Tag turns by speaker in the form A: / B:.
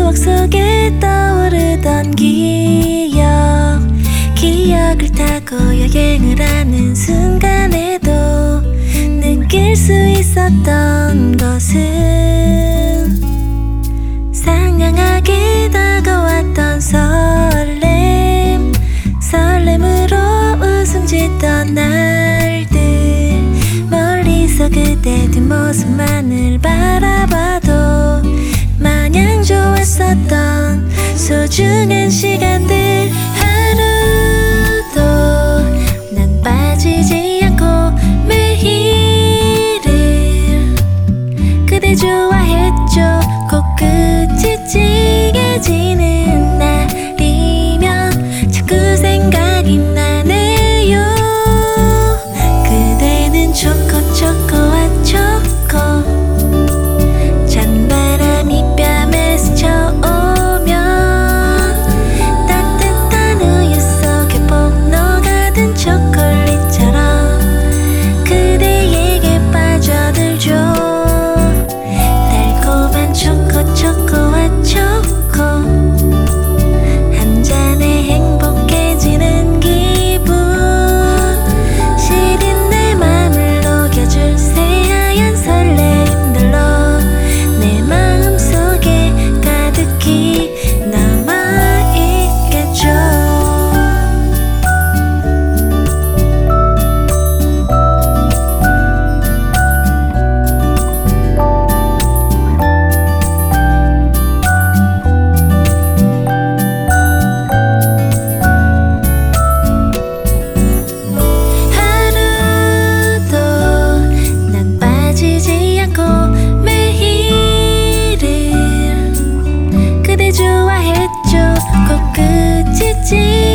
A: 추억 속에 떠오르던 기억을 타고 여행을 하는 순간에도 느낄 수 있었던 것은 상냥하게 다가왔던 설렘으로 웃음 짓던 날들. 멀리서 그대 뒷모습만을 바라봐도 마냥 좋았었던 소중한 시간들. 하루도 난 빠지지 않고 매일을 그대 좋아했죠. 코끝이 찌개지는 날이면 자꾸 생각이 나네요. 그대는 초코초코한 초코, 찬바람이 뺨에 스쳐오면 따뜻한 우유 속에 폭 녹아든 초콜릿처럼 그대에게 빠져들죠. 달콤한 초코초코한 초코, 한 잔에 행복해지는 기분. 시린 내 맘을 녹여줄 새하얀 설레임들로 내 마음속에 가득히 남아있겠죠. 하루도 난 빠지지 않고 매일을 그대 좋아했죠. 코끝이 찌